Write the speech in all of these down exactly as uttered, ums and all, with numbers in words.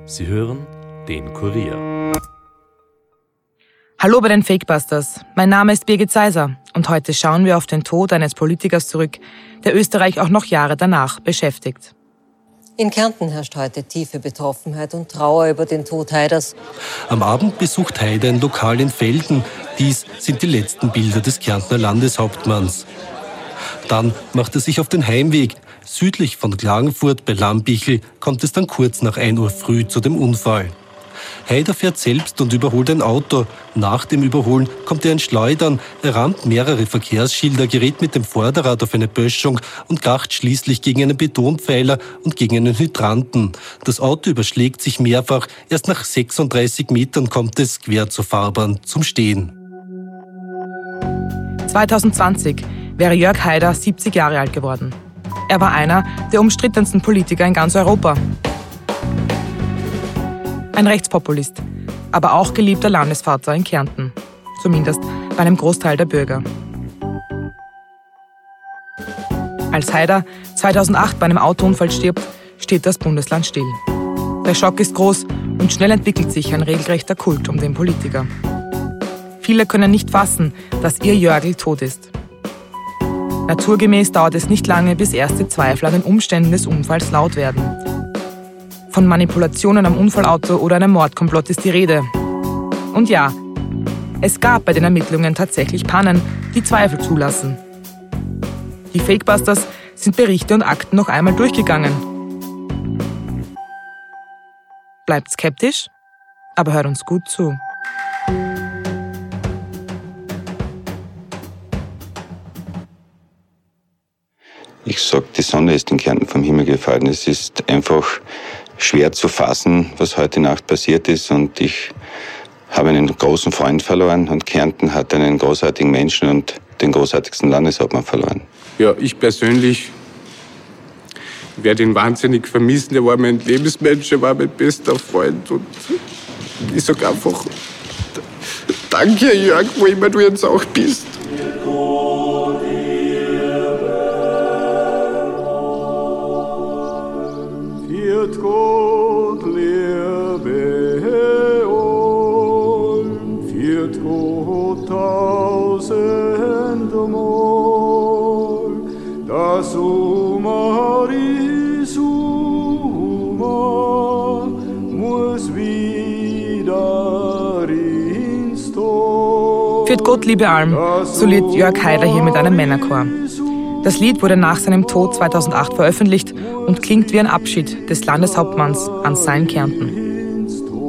Sie hören den Kurier. Hallo bei den Fakebusters. Mein Name ist Birgit Seiser und heute schauen wir auf den Tod eines Politikers zurück, der Österreich auch noch Jahre danach beschäftigt. In Kärnten herrscht heute tiefe Betroffenheit und Trauer über den Tod Haiders. Am Abend besucht Haider ein Lokal in Velden. Dies sind die letzten Bilder des Kärntner Landeshauptmanns. Dann macht er sich auf den Heimweg. Südlich von Klagenfurt bei Lambichel kommt es dann kurz nach ein Uhr früh zu dem Unfall. Haider fährt selbst und überholt ein Auto. Nach dem Überholen kommt er ins Schleudern. Er rammt mehrere Verkehrsschilder, gerät mit dem Vorderrad auf eine Böschung und kracht schließlich gegen einen Betonpfeiler und gegen einen Hydranten. Das Auto überschlägt sich mehrfach. Erst nach sechsunddreißig Metern kommt es quer zur Fahrbahn zum Stehen. zwanzig zwanzig wäre Jörg Haider siebzig Jahre alt geworden. Er war einer der umstrittensten Politiker in ganz Europa. Ein Rechtspopulist, aber auch geliebter Landesvater in Kärnten. Zumindest bei einem Großteil der Bürger. Als Haider zweitausendacht bei einem Autounfall stirbt, steht das Bundesland still. Der Schock ist groß und schnell entwickelt sich ein regelrechter Kult um den Politiker. Viele können nicht fassen, dass ihr Jörgl tot ist. Naturgemäß dauert es nicht lange, bis erste Zweifel an den Umständen des Unfalls laut werden. Von Manipulationen am Unfallauto oder einem Mordkomplott ist die Rede. Und ja, es gab bei den Ermittlungen tatsächlich Pannen, die Zweifel zulassen. Die Fakebusters sind Berichte und Akten noch einmal durchgegangen. Bleibt skeptisch, aber hört uns gut zu. Ich sag, die Sonne ist in Kärnten vom Himmel gefallen. Es ist einfach schwer zu fassen, was heute Nacht passiert ist. Und ich habe einen großen Freund verloren. Und Kärnten hat einen großartigen Menschen und den großartigsten Landeshauptmann verloren. Ja, ich persönlich werde ihn wahnsinnig vermissen. Er war mein Lebensmensch, er war mein bester Freund. Und ich sag einfach, danke, Jörg, wo immer du jetzt auch bist. Wird Gott lebe und wird Gott tausendmal, das Umar ist Umar, muss wieder ins Tor. Führt Gott liebe Alm, so lied Jörg Haider hier mit einem Männerchor. Das Lied wurde nach seinem Tod zweitausendacht veröffentlicht und klingt wie ein Abschied des Landeshauptmanns an sein Kärnten.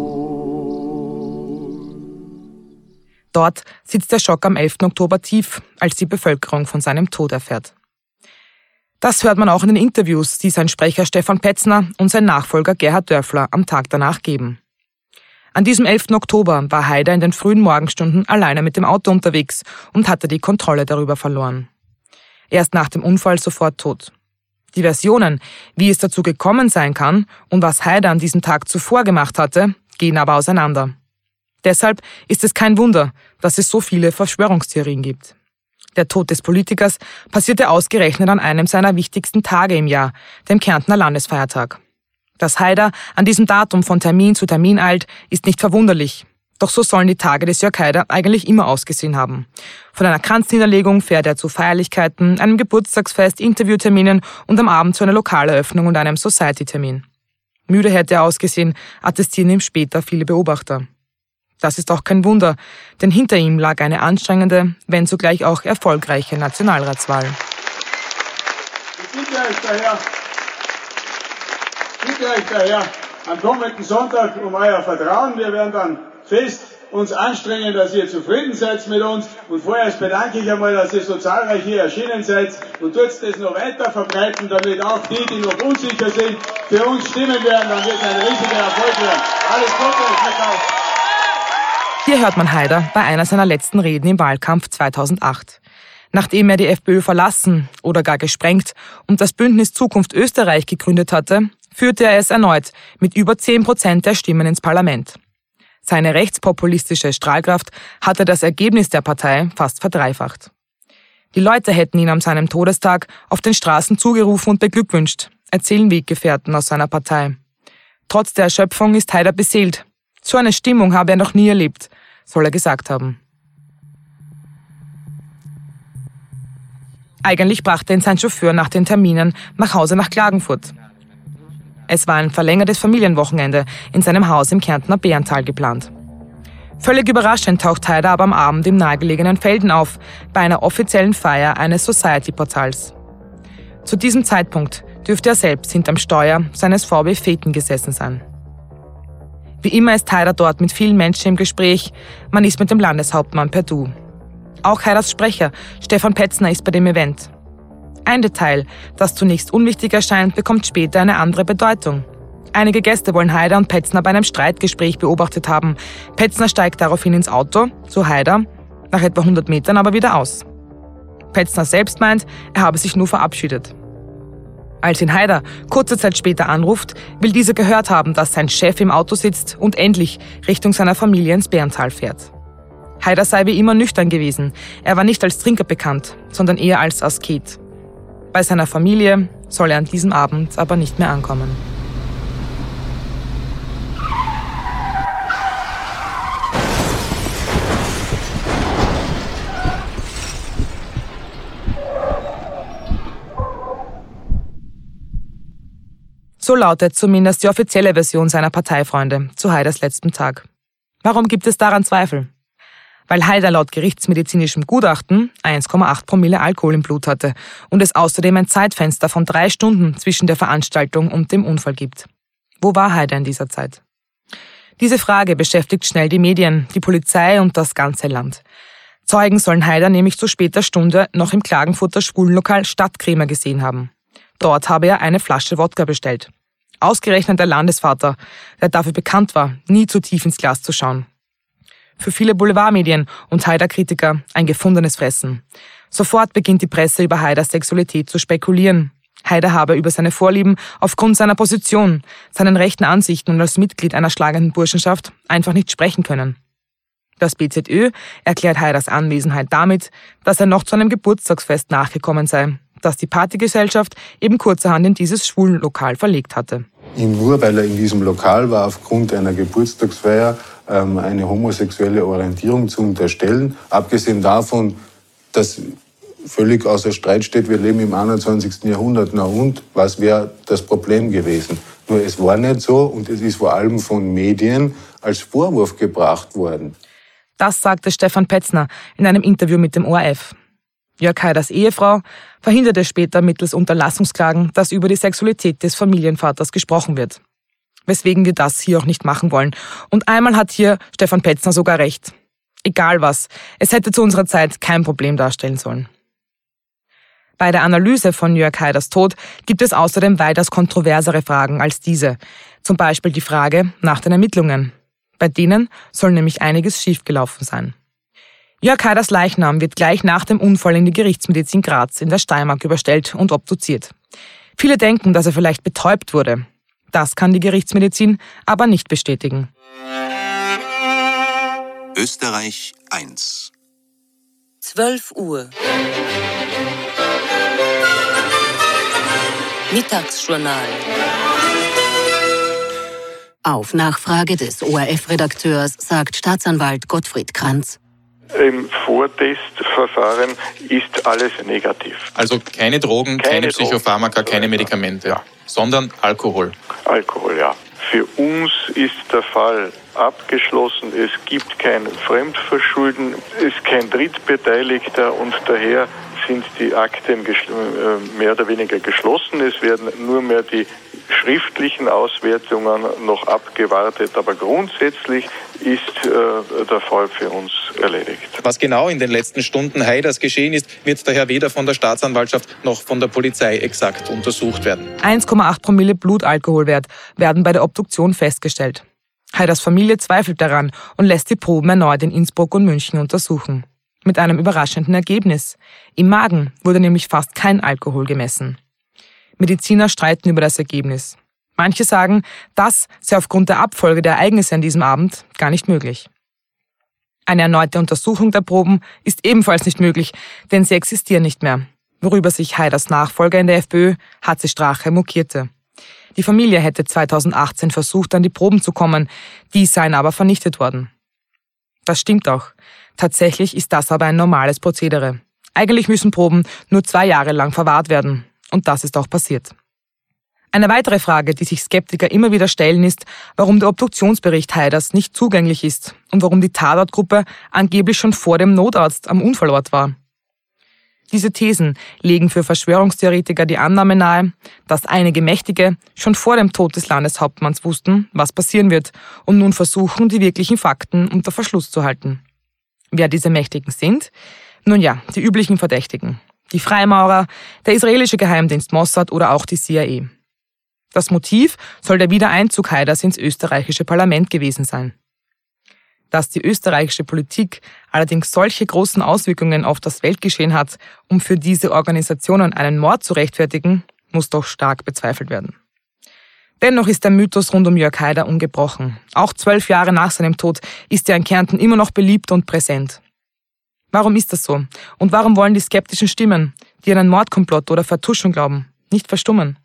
Dort sitzt der Schock am elften Oktober tief, als die Bevölkerung von seinem Tod erfährt. Das hört man auch in den Interviews, die sein Sprecher Stefan Petzner und sein Nachfolger Gerhard Dörfler am Tag danach geben. An diesem elften Oktober war Haider in den frühen Morgenstunden alleine mit dem Auto unterwegs und hatte die Kontrolle darüber verloren. Erst nach dem Unfall sofort tot. Die Versionen, wie es dazu gekommen sein kann und was Haider an diesem Tag zuvor gemacht hatte, gehen aber auseinander. Deshalb ist es kein Wunder, dass es so viele Verschwörungstheorien gibt. Der Tod des Politikers passierte ausgerechnet an einem seiner wichtigsten Tage im Jahr, dem Kärntner Landesfeiertag. Dass Haider an diesem Datum von Termin zu Termin eilt, ist nicht verwunderlich. Doch so sollen die Tage des Jörg Haider eigentlich immer ausgesehen haben. Von einer Kranzniederlegung fährt er zu Feierlichkeiten, einem Geburtstagsfest, Interviewterminen und am Abend zu einer Lokaleröffnung und einem Society-Termin. Müde hätte er ausgesehen, attestieren ihm später viele Beobachter. Das ist auch kein Wunder, denn hinter ihm lag eine anstrengende, wenn zugleich auch erfolgreiche Nationalratswahl. Ich bitte euch daher, bitte euch daher am kommenden Sonntag um euer Vertrauen. Wir werden dann fest uns anstrengen, dass ihr zufrieden seid mit uns. Und vorerst bedanke ich einmal, dass ihr so zahlreich hier erschienen seid und tut das noch weiter verbreiten, damit auch die, die noch unsicher sind, für uns stimmen werden. Dann wird es ein riesiger Erfolg werden. Alles Gute, Verkauf. Hier hört man Haider bei einer seiner letzten Reden im Wahlkampf zweitausendacht. Nachdem er die FPÖ verlassen oder gar gesprengt und das Bündnis Zukunft Österreich gegründet hatte, führte er es erneut mit über zehn Prozent der Stimmen ins Parlament. Seine rechtspopulistische Strahlkraft hatte das Ergebnis der Partei fast verdreifacht. Die Leute hätten ihn an seinem Todestag auf den Straßen zugerufen und beglückwünscht, erzählen Weggefährten aus seiner Partei. Trotz der Erschöpfung ist Haider beseelt. So eine Stimmung habe er noch nie erlebt, soll er gesagt haben. Eigentlich brachte ihn sein Chauffeur nach den Terminen nach Hause nach Klagenfurt. Es war ein verlängertes Familienwochenende in seinem Haus im Kärntner Bärental geplant. Völlig überraschend taucht Haider aber am Abend im nahegelegenen Felden auf, bei einer offiziellen Feier eines Society-Portals. Zu diesem Zeitpunkt dürfte er selbst hinterm Steuer seines V W Phaeton gesessen sein. Wie immer ist Haider dort mit vielen Menschen im Gespräch, man ist mit dem Landeshauptmann per Du. Auch Haiders Sprecher, Stefan Petzner, ist bei dem Event. Ein Detail, das zunächst unwichtig erscheint, bekommt später eine andere Bedeutung. Einige Gäste wollen Haider und Petzner bei einem Streitgespräch beobachtet haben. Petzner steigt daraufhin ins Auto, so Haider, nach etwa hundert Metern aber wieder aus. Petzner selbst meint, er habe sich nur verabschiedet. Als ihn Haider kurze Zeit später anruft, will dieser gehört haben, dass sein Chef im Auto sitzt und endlich Richtung seiner Familie ins Bärental fährt. Haider sei wie immer nüchtern gewesen. Er war nicht als Trinker bekannt, sondern eher als Asket. Bei seiner Familie soll er an diesem Abend aber nicht mehr ankommen. So lautet zumindest die offizielle Version seiner Parteifreunde zu Haiders letztem Tag. Warum gibt es daran Zweifel? Weil Haider laut gerichtsmedizinischem Gutachten eins Komma acht Promille Alkohol im Blut hatte und es außerdem ein Zeitfenster von drei Stunden zwischen der Veranstaltung und dem Unfall gibt. Wo war Haider in dieser Zeit? Diese Frage beschäftigt schnell die Medien, die Polizei und das ganze Land. Zeugen sollen Haider nämlich zu später Stunde noch im Klagenfurter Schwulenlokal Stadtkrämer gesehen haben. Dort habe er eine Flasche Wodka bestellt. Ausgerechnet der Landesvater, der dafür bekannt war, nie zu tief ins Glas zu schauen. Für viele Boulevardmedien und Haider-Kritiker ein gefundenes Fressen. Sofort beginnt die Presse über Haiders Sexualität zu spekulieren. Haider habe über seine Vorlieben aufgrund seiner Position, seinen rechten Ansichten und als Mitglied einer schlagenden Burschenschaft einfach nicht sprechen können. Das B Z Ö erklärt Haiders Anwesenheit damit, dass er noch zu einem Geburtstagsfest nachgekommen sei, das die Partygesellschaft eben kurzerhand in dieses Schwulenlokal verlegt hatte. Nur weil er in diesem Lokal war, aufgrund einer Geburtstagsfeier ähm, eine homosexuelle Orientierung zu unterstellen. Abgesehen davon, dass völlig außer Streit steht, wir leben im einundzwanzigsten Jahrhundert. Na und, was wäre das Problem gewesen? Nur es war nicht so und es ist vor allem von Medien als Vorwurf gebracht worden. Das sagte Stefan Petzner in einem Interview mit dem O R F. Jörg Haiders Ehefrau verhinderte später mittels Unterlassungsklagen, dass über die Sexualität des Familienvaters gesprochen wird. Weswegen wir das hier auch nicht machen wollen. Und einmal hat hier Stefan Petzner sogar recht. Egal was, es hätte zu unserer Zeit kein Problem darstellen sollen. Bei der Analyse von Jörg Haiders Tod gibt es außerdem weitaus kontroversere Fragen als diese. Zum Beispiel die Frage nach den Ermittlungen. Bei denen soll nämlich einiges schiefgelaufen sein. Jörg Haiders Leichnam wird gleich nach dem Unfall in die Gerichtsmedizin Graz in der Steiermark überstellt und obduziert. Viele denken, dass er vielleicht betäubt wurde. Das kann die Gerichtsmedizin aber nicht bestätigen. Österreich eins. zwölf Uhr. Mittagsjournal. Auf Nachfrage des O R F-Redakteurs sagt Staatsanwalt Gottfried Kranz: Im Vortestverfahren ist alles negativ. Also keine Drogen, keine, keine Psychopharmaka, Drogen, keine Medikamente, ja. Sondern Alkohol. Alkohol, ja. Für uns ist der Fall abgeschlossen. Es gibt kein Fremdverschulden, es ist kein Drittbeteiligter und daher sind die Akten mehr oder weniger geschlossen. Es werden nur mehr die schriftlichen Auswertungen noch abgewartet, aber grundsätzlich ist äh, der Fall für uns erledigt. Was genau in den letzten Stunden Haiders geschehen ist, wird daher weder von der Staatsanwaltschaft noch von der Polizei exakt untersucht werden. eins Komma acht Promille Blutalkoholwert werden bei der Obduktion festgestellt. Haiders Familie zweifelt daran und lässt die Proben erneut in Innsbruck und München untersuchen. Mit einem überraschenden Ergebnis. Im Magen wurde nämlich fast kein Alkohol gemessen. Mediziner streiten über das Ergebnis. Manche sagen, das sei aufgrund der Abfolge der Ereignisse an diesem Abend gar nicht möglich. Eine erneute Untersuchung der Proben ist ebenfalls nicht möglich, denn sie existieren nicht mehr, worüber sich Haiders Nachfolger in der FPÖ, H C Strache, mokierte. Die Familie hätte zweitausendachtzehn versucht, an die Proben zu kommen, die seien aber vernichtet worden. Das stimmt auch. Tatsächlich ist das aber ein normales Prozedere. Eigentlich müssen Proben nur zwei Jahre lang verwahrt werden. Und das ist auch passiert. Eine weitere Frage, die sich Skeptiker immer wieder stellen, ist, warum der Obduktionsbericht Haiders nicht zugänglich ist und warum die Tatortgruppe angeblich schon vor dem Notarzt am Unfallort war. Diese Thesen legen für Verschwörungstheoretiker die Annahme nahe, dass einige Mächtige schon vor dem Tod des Landeshauptmanns wussten, was passieren wird und nun versuchen, die wirklichen Fakten unter Verschluss zu halten. Wer diese Mächtigen sind? Nun ja, die üblichen Verdächtigen. Die Freimaurer, der israelische Geheimdienst Mossad oder auch die C I A. Das Motiv soll der Wiedereinzug Haiders ins österreichische Parlament gewesen sein. Dass die österreichische Politik allerdings solche großen Auswirkungen auf das Weltgeschehen hat, um für diese Organisationen einen Mord zu rechtfertigen, muss doch stark bezweifelt werden. Dennoch ist der Mythos rund um Jörg Haider ungebrochen. Auch zwölf Jahre nach seinem Tod ist er in Kärnten immer noch beliebt und präsent. Warum ist das so? Und warum wollen die skeptischen Stimmen, die an einen Mordkomplott oder Vertuschung glauben, nicht verstummen?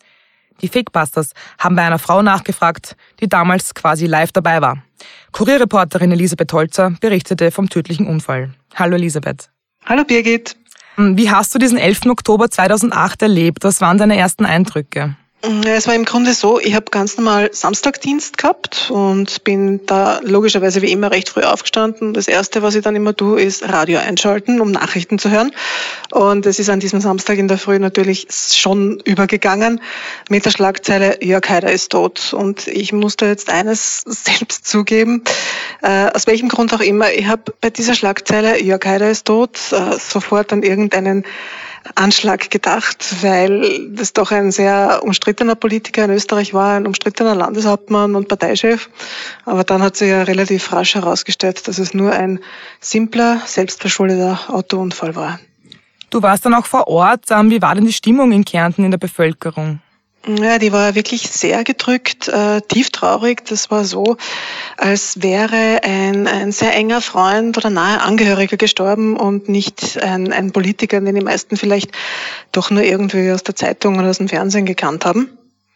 Die Fakebusters haben bei einer Frau nachgefragt, die damals quasi live dabei war. Kurierreporterin Elisabeth Holzer berichtete vom tödlichen Unfall. Hallo Elisabeth. Hallo Birgit. Wie hast du diesen elften Oktober zweitausendacht erlebt? Was waren deine ersten Eindrücke? Es war im Grunde so, ich habe ganz normal Samstagdienst gehabt und bin da logischerweise wie immer recht früh aufgestanden. Das Erste, was ich dann immer tue, ist Radio einschalten, um Nachrichten zu hören. Und es ist an diesem Samstag in der Früh natürlich schon übergegangen mit der Schlagzeile Jörg Haider ist tot. Und ich musste jetzt eines selbst zugeben, äh, aus welchem Grund auch immer, ich habe bei dieser Schlagzeile Jörg Haider ist tot äh, sofort an irgendeinen Anschlag gedacht, weil das doch ein sehr umstrittener Politiker in Österreich war, ein umstrittener Landeshauptmann und Parteichef. Aber dann hat sich ja relativ rasch herausgestellt, dass es nur ein simpler, selbstverschuldeter Autounfall war. Du warst dann auch vor Ort. Wie war denn die Stimmung in Kärnten in der Bevölkerung? Ja, die war wirklich sehr gedrückt, äh, tieftraurig. Das war so, als wäre ein, ein sehr enger Freund oder nahe Angehöriger gestorben und nicht ein, ein Politiker, den die meisten vielleicht doch nur irgendwie aus der Zeitung oder aus dem Fernsehen gekannt haben.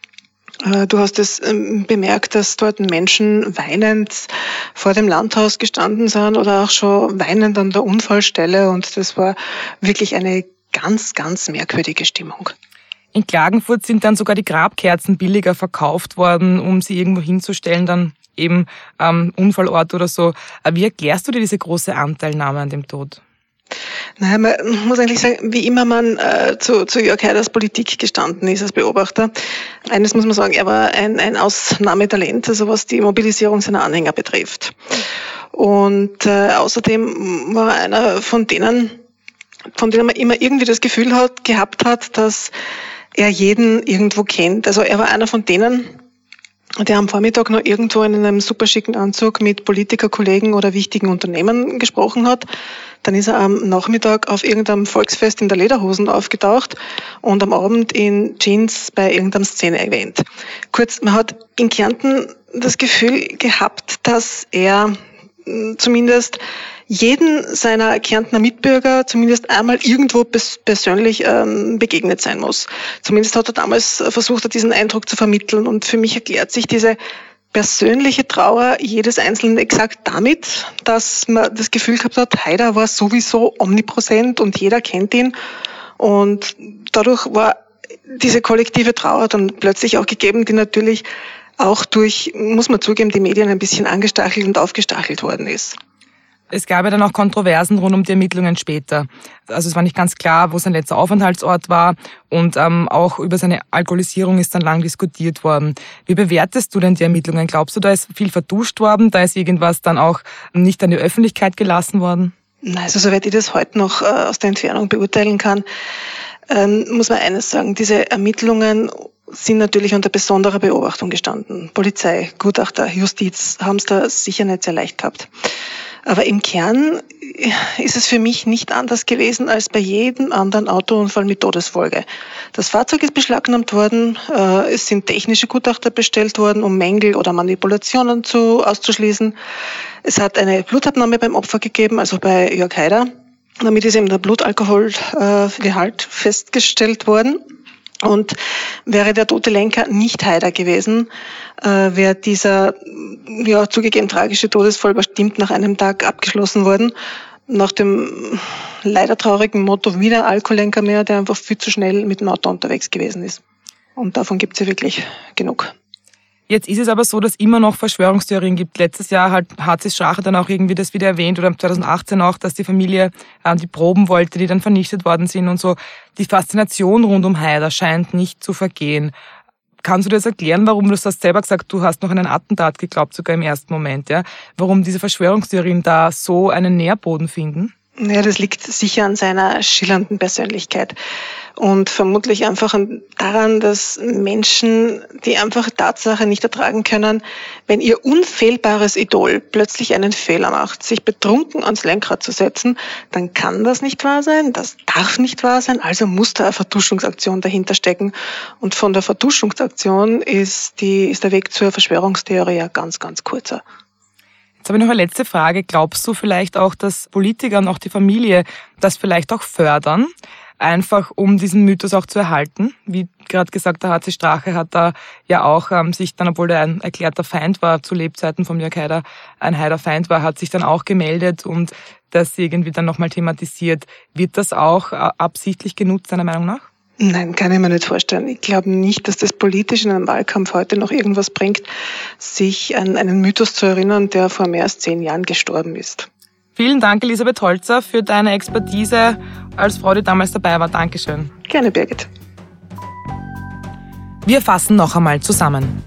Äh, du hast es ähm, bemerkt, dass dort Menschen weinend vor dem Landhaus gestanden sind oder auch schon weinend an der Unfallstelle. Und das war wirklich eine ganz, ganz merkwürdige Stimmung. In Klagenfurt sind dann sogar die Grabkerzen billiger verkauft worden, um sie irgendwo hinzustellen, dann eben am Unfallort oder so. Wie erklärst du dir diese große Anteilnahme an dem Tod? Naja, man muss eigentlich sagen, wie immer man äh, zu, zu Jörg Haiders Politik gestanden ist als Beobachter. Eines muss man sagen, er war ein, ein Ausnahmetalent, also was die Mobilisierung seiner Anhänger betrifft. Und äh, außerdem war er einer von denen, von denen man immer irgendwie das Gefühl hat, gehabt hat, dass er jeden irgendwo kennt. Also er war einer von denen, der am Vormittag noch irgendwo in einem super schicken Anzug mit Politikerkollegen oder wichtigen Unternehmen gesprochen hat. Dann ist er am Nachmittag auf irgendeinem Volksfest in der Lederhosen aufgetaucht und am Abend in Jeans bei irgendeinem Szene-Event. Kurz, man hat in Kärnten das Gefühl gehabt, dass er zumindest jeden seiner Kärntner Mitbürger zumindest einmal irgendwo persönlich ähm, begegnet sein muss. Zumindest hat er damals versucht, diesen Eindruck zu vermitteln. Und für mich erklärt sich diese persönliche Trauer jedes Einzelnen exakt damit, dass man das Gefühl gehabt hat, Haider war sowieso omnipräsent und jeder kennt ihn. Und dadurch war diese kollektive Trauer dann plötzlich auch gegeben, die natürlich auch durch, muss man zugeben, die Medien ein bisschen angestachelt und aufgestachelt worden ist. Es gab ja dann auch Kontroversen rund um die Ermittlungen später. Also es war nicht ganz klar, wo sein letzter Aufenthaltsort war und ähm, auch über seine Alkoholisierung ist dann lang diskutiert worden. Wie bewertest du denn die Ermittlungen? Glaubst du, da ist viel vertuscht worden? Da ist irgendwas dann auch nicht an die Öffentlichkeit gelassen worden? Also soweit ich das heute noch äh, aus der Entfernung beurteilen kann, ähm, muss man eines sagen, diese Ermittlungen sind natürlich unter besonderer Beobachtung gestanden. Polizei, Gutachter, Justiz haben es da sicher nicht sehr leicht gehabt. Aber im Kern ist es für mich nicht anders gewesen als bei jedem anderen Autounfall mit Todesfolge. Das Fahrzeug ist beschlagnahmt worden, äh, es sind technische Gutachter bestellt worden, um Mängel oder Manipulationen zu, auszuschließen. Es hat eine Blutabnahme beim Opfer gegeben, also bei Jörg Haider. Damit ist eben der Blutalkoholgehalt äh, festgestellt worden. Und wäre der tote Lenker nicht Haider gewesen, äh, wäre dieser ja zugegeben tragische Todesfall bestimmt nach einem Tag abgeschlossen worden. Nach dem leider traurigen Motto wieder Alkoholenker mehr, der einfach viel zu schnell mit dem Auto unterwegs gewesen ist. Und davon gibt es ja wirklich genug. Jetzt ist es aber so, dass es immer noch Verschwörungstheorien gibt. Letztes Jahr hat H C Strache dann auch irgendwie das wieder erwähnt oder zwanzig achtzehn auch, dass die Familie äh, die Proben wollte, die dann vernichtet worden sind und so. Die Faszination rund um Haider scheint nicht zu vergehen. Kannst du dir das erklären, warum, du hast selber gesagt, du hast noch an ein Attentat geglaubt, sogar im ersten Moment, ja? Warum diese Verschwörungstheorien da so einen Nährboden finden? Ja, das liegt sicher an seiner schillernden Persönlichkeit und vermutlich einfach daran, dass Menschen die einfach Tatsache nicht ertragen können, wenn ihr unfehlbares Idol plötzlich einen Fehler macht, sich betrunken ans Lenkrad zu setzen, dann kann das nicht wahr sein, das darf nicht wahr sein, also muss da eine Vertuschungsaktion dahinter stecken. Und von der Vertuschungsaktion ist, die, ist der Weg zur Verschwörungstheorie ja ganz, ganz kurzer. Jetzt habe ich noch eine letzte Frage. Glaubst du vielleicht auch, dass Politiker und auch die Familie das vielleicht auch fördern, einfach um diesen Mythos auch zu erhalten? Wie gerade gesagt, der H C Strache hat da ja auch ähm, sich dann, obwohl er ein erklärter Feind war, zu Lebzeiten von Jörg Haider ein Haider-Feind war, hat sich dann auch gemeldet und das irgendwie dann nochmal thematisiert. Wird das auch äh, absichtlich genutzt, deiner Meinung nach? Nein, kann ich mir nicht vorstellen. Ich glaube nicht, dass das politisch in einem Wahlkampf heute noch irgendwas bringt, sich an einen Mythos zu erinnern, der vor mehr als zehn Jahren gestorben ist. Vielen Dank, Elisabeth Holzer, für deine Expertise als Frau, die damals dabei war. Dankeschön. Gerne, Birgit. Wir fassen noch einmal zusammen.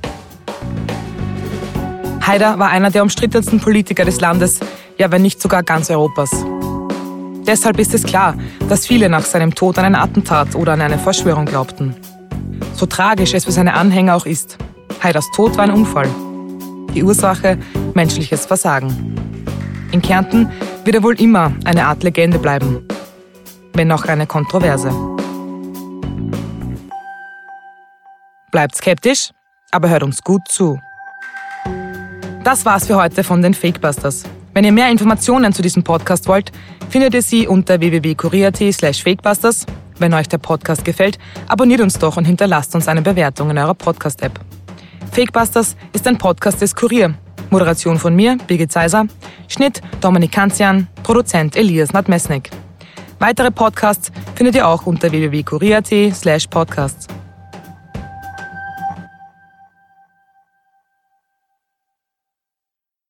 Haider war einer der umstrittensten Politiker des Landes, ja, wenn nicht sogar ganz Europas. Deshalb ist es klar, dass viele nach seinem Tod an ein Attentat oder an eine Verschwörung glaubten. So tragisch es für seine Anhänger auch ist, Haiders Tod war ein Unfall. Die Ursache menschliches Versagen. In Kärnten wird er wohl immer eine Art Legende bleiben, wenn auch eine Kontroverse. Bleibt skeptisch, aber hört uns gut zu. Das war's für heute von den Fakebusters. Wenn ihr mehr Informationen zu diesem Podcast wollt, findet ihr sie unter w w w punkt kurier punkt at slash fakebusters. Wenn euch der Podcast gefällt, abonniert uns doch und hinterlasst uns eine Bewertung in eurer Podcast-App. Fakebusters ist ein Podcast des Kurier. Moderation von mir, Birgit Seiser. Schnitt Dominik Kanzian. Produzent Elias Nadmesnik. Weitere Podcasts findet ihr auch unter w w w punkt kurier punkt at slash podcasts.